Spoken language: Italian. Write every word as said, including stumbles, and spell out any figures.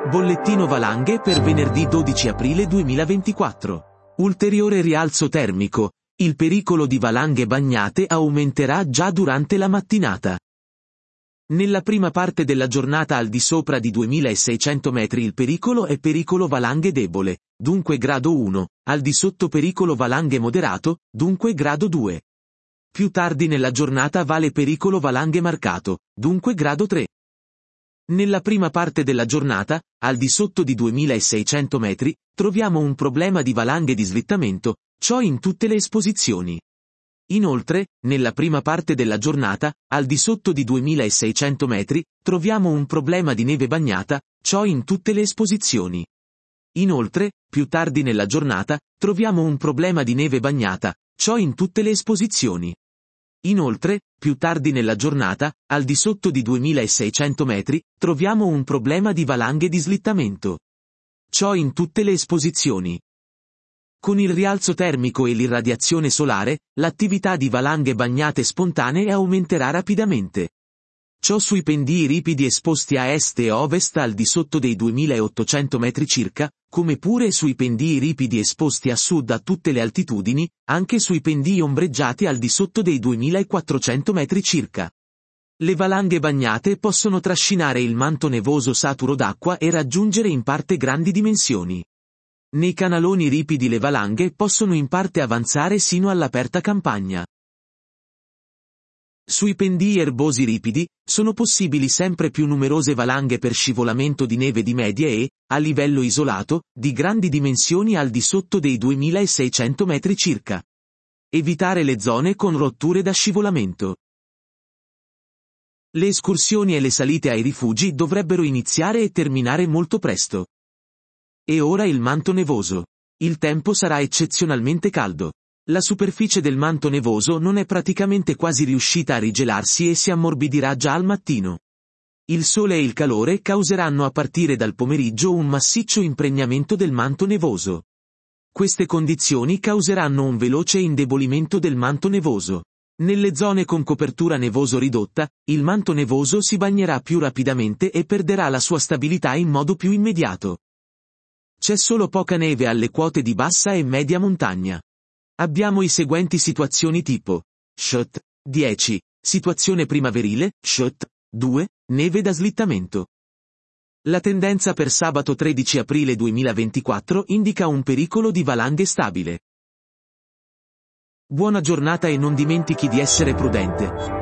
Bollettino valanghe per venerdì dodici aprile duemilaventiquattro. Ulteriore rialzo termico. Il pericolo di valanghe bagnate aumenterà già durante la mattinata. Nella prima parte della giornata al di sopra di duemilaseicento metri il pericolo è pericolo valanghe debole, dunque grado uno, al di sotto pericolo valanghe moderato, dunque grado due. Più tardi nella giornata vale pericolo valanghe marcato, dunque grado tre. Nella prima parte della giornata, al di sotto di duemilaseicento metri, troviamo un problema di valanghe di slittamento, ciò in tutte le esposizioni. Inoltre, nella prima parte della giornata, al di sotto di duemilaseicento metri, troviamo un problema di neve bagnata, ciò in tutte le esposizioni. Inoltre, più tardi nella giornata, troviamo un problema di neve bagnata, ciò in tutte le esposizioni. Inoltre, più tardi nella giornata, al di sotto di duemilaseicento metri, troviamo un problema di valanghe di slittamento. Ciò in tutte le esposizioni. Con il rialzo termico e l'irradiazione solare, l'attività di valanghe bagnate spontanee aumenterà rapidamente. Ciò sui pendii ripidi esposti a est e ovest al di sotto dei duemilaottocento metri circa, come pure sui pendii ripidi esposti a sud a tutte le altitudini, anche sui pendii ombreggiati al di sotto dei duemilaquattrocento metri circa. Le valanghe bagnate possono trascinare il manto nevoso saturo d'acqua e raggiungere in parte grandi dimensioni. Nei canaloni ripidi le valanghe possono in parte avanzare sino all'aperta campagna. Sui pendii erbosi ripidi, sono possibili sempre più numerose valanghe per scivolamento di neve di medie e, a livello isolato, di grandi dimensioni al di sotto dei duemilaseicento metri circa. Evitare le zone con rotture da scivolamento. Le escursioni e le salite ai rifugi dovrebbero iniziare e terminare molto presto. E ora il manto nevoso. Il tempo sarà eccezionalmente caldo. La superficie del manto nevoso non è praticamente quasi riuscita a rigelarsi e si ammorbidirà già al mattino. Il sole e il calore causeranno a partire dal pomeriggio un massiccio impregnamento del manto nevoso. Queste condizioni causeranno un veloce indebolimento del manto nevoso. Nelle zone con copertura nevoso ridotta, il manto nevoso si bagnerà più rapidamente e perderà la sua stabilità in modo più immediato. C'è solo poca neve alle quote di bassa e media montagna. Abbiamo i seguenti situazioni tipo. Shot, dieci, situazione primaverile, Shot, due, neve da slittamento. La tendenza per sabato tredici aprile duemilaventiquattro indica un pericolo di valanghe stabile. Buona giornata e non dimentichi di essere prudente.